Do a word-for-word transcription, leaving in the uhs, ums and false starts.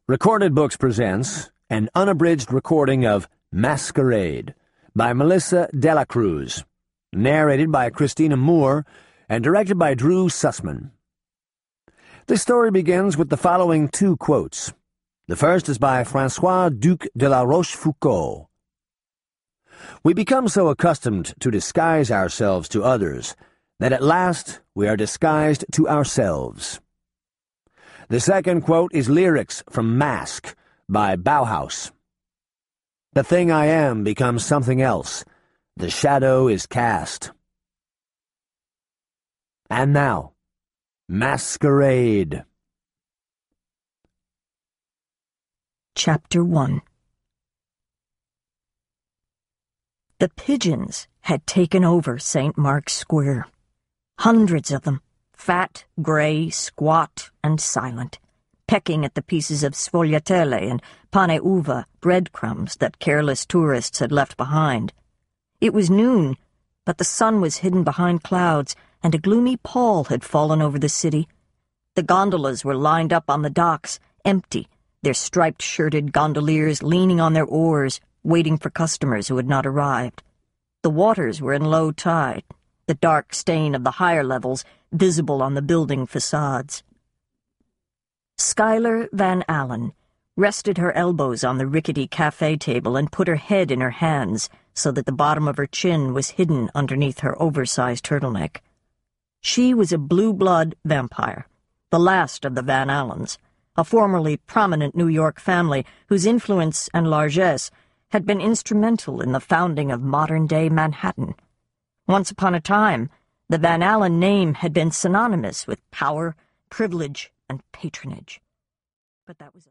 Recorded Books presents an unabridged recording of Masquerade by Melissa Dela Cruz, narrated by Christina Moore and directed by Drew Sussman. This story begins with the following two quotes. The first is by Francois Duc de la Rochefoucauld. We become so accustomed to disguise ourselves to others that at last we are disguised to ourselves. The second quote is lyrics from Mask by Bauhaus. The thing I am becomes something else. The shadow is cast. And now, Masquerade. Chapter one. The pigeons had taken over Saint Mark's Square. Hundreds of them, fat, gray, squat, and silent, pecking at the pieces of sfogliatelle and pane uva breadcrumbs that careless tourists had left behind. It was noon, but the sun was hidden behind clouds, and a gloomy pall had fallen over the city. The gondolas were lined up on the docks, empty, their striped-shirted gondoliers leaning on their oars, waiting for customers who had not arrived. The waters were in low tide, the dark stain of the higher levels visible on the building facades. Schuyler Van Allen rested her elbows on the rickety cafe table and put her head in her hands so that the bottom of her chin was hidden underneath her oversized turtleneck. She was a blue-blood vampire, the last of the Van Allens, a formerly prominent New York family whose influence and largesse had been instrumental in the founding of modern-day Manhattan. Once upon a time, the Van Allen name had been synonymous with power, privilege, and patronage. But that was a